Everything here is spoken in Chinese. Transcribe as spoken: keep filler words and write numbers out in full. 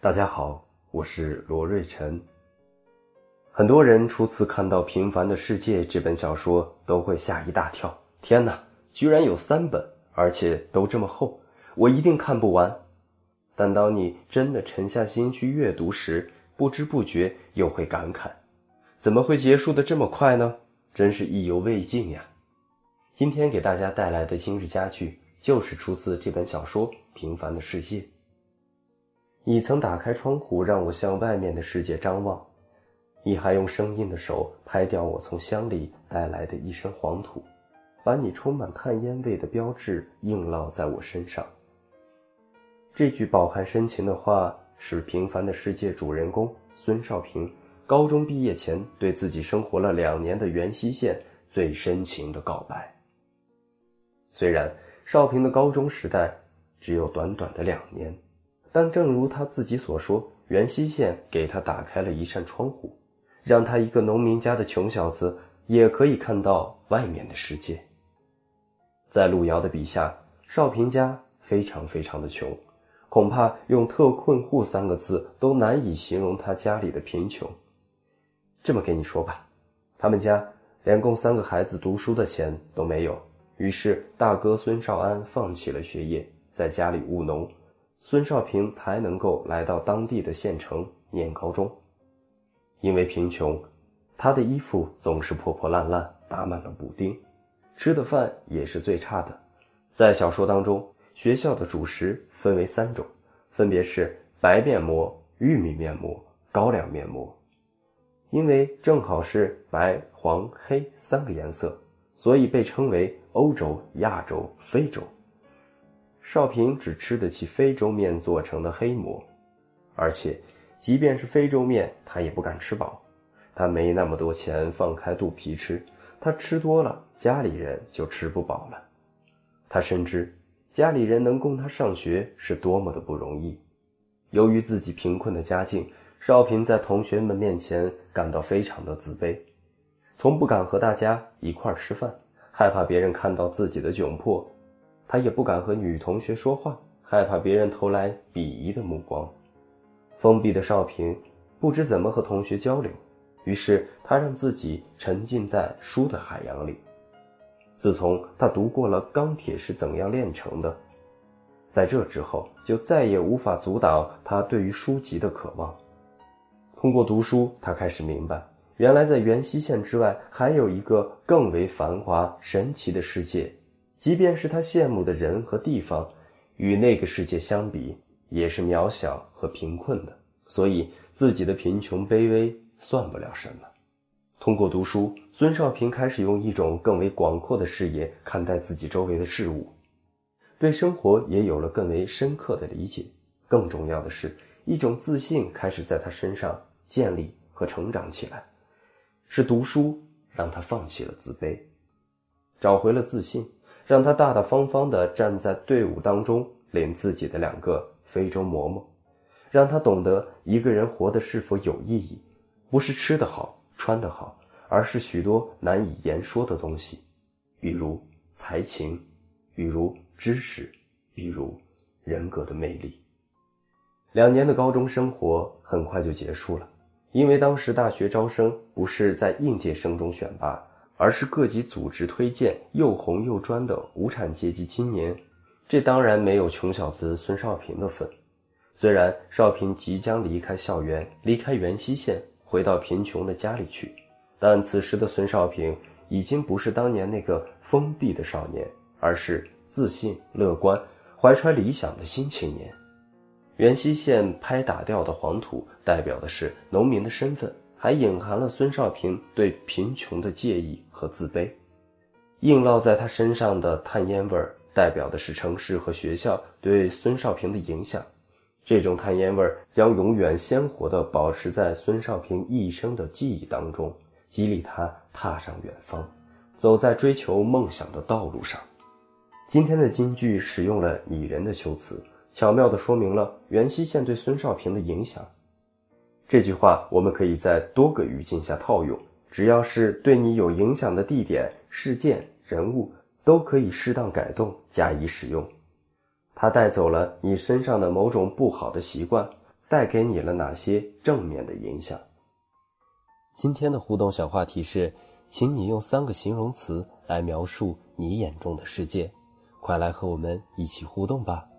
大家好，我是罗瑞晨。很多人初次看到《平凡的世界》这本小说都会吓一大跳，天哪，居然有三本，而且都这么厚，我一定看不完。但当你真的沉下心去阅读时，不知不觉又会感慨，怎么会结束得这么快呢？真是意犹未尽呀。今天给大家带来的今日佳句就是出自这本小说《平凡的世界》。你曾打开窗户让我向外面的世界张望，你还用生硬的手拍掉我从乡里带来的一身黄土，把你充满炭烟味的标志硬烙在我身上。这句饱含深情的话是《平凡的世界》主人公孙少平高中毕业前对自己生活了两年的原西县最深情的告白。虽然少平的高中时代只有短短的两年，但正如他自己所说，原西县给他打开了一扇窗户，让他一个农民家的穷小子也可以看到外面的世界。在路遥的笔下，少平家非常非常的穷，恐怕用特困户三个字都难以形容他家里的贫穷。这么跟你说吧，他们家连供三个孩子读书的钱都没有，于是大哥孙少安放弃了学业，在家里务农，孙少平才能够来到当地的县城念高中。因为贫穷，他的衣服总是破破烂烂，打满了补丁，吃的饭也是最差的。在小说当中，学校的主食分为三种，分别是白面馍、玉米面馍、高粱面馍。因为正好是白、黄、黑三个颜色，所以被称为欧洲、亚洲、非洲。少平只吃得起非洲面做成的黑馍，而且即便是非洲面他也不敢吃饱，他没那么多钱放开肚皮吃，他吃多了家里人就吃不饱了。他深知家里人能供他上学是多么的不容易。由于自己贫困的家境，少平在同学们面前感到非常的自卑，从不敢和大家一块儿吃饭，害怕别人看到自己的窘迫。他也不敢和女同学说话，害怕别人投来鄙夷的目光。封闭的少平不知怎么和同学交流，于是他让自己沉浸在书的海洋里。自从他读过了《钢铁是怎样炼成的》，在这之后就再也无法阻挡他对于书籍的渴望。通过读书，他开始明白，原来在原西县之外还有一个更为繁华神奇的世界，即便是他羡慕的人和地方，与那个世界相比也是渺小和贫困的，所以自己的贫穷卑微算不了什么。通过读书，孙少平开始用一种更为广阔的视野看待自己周围的事物，对生活也有了更为深刻的理解。更重要的是，一种自信开始在他身上建立和成长起来。是读书让他放弃了自卑，找回了自信，让他大大方方地站在队伍当中领自己的两个非洲馍馍，让他懂得一个人活得是否有意义，不是吃得好穿得好，而是许多难以言说的东西，比如才情，比如知识，比如人格的魅力。两年的高中生活很快就结束了，因为当时大学招生不是在应届生中选拔，而是各级组织推荐又红又专的无产阶级青年，这当然没有穷小子孙少平的份。虽然少平即将离开校园，离开原西县，回到贫穷的家里去，但此时的孙少平已经不是当年那个封闭的少年，而是自信、乐观、怀揣理想的新青年。原西县拍打掉的黄土代表的是农民的身份，还隐含了孙少平对贫穷的介意和自卑。映烙在他身上的炭烟味儿代表的是城市和学校对孙少平的影响，这种炭烟味儿将永远鲜活地保持在孙少平一生的记忆当中，激励他踏上远方，走在追求梦想的道路上。今天的金句使用了拟人的修辞，巧妙地说明了原西县对孙少平的影响。这句话我们可以在多个语境下套用，只要是对你有影响的地点、事件、人物，都可以适当改动加以使用。它带走了你身上的某种不好的习惯， 带给你了哪些正面的影响？今天的互动小话题是，请你用三个形容词来描述你眼中的世界。快来和我们一起互动吧。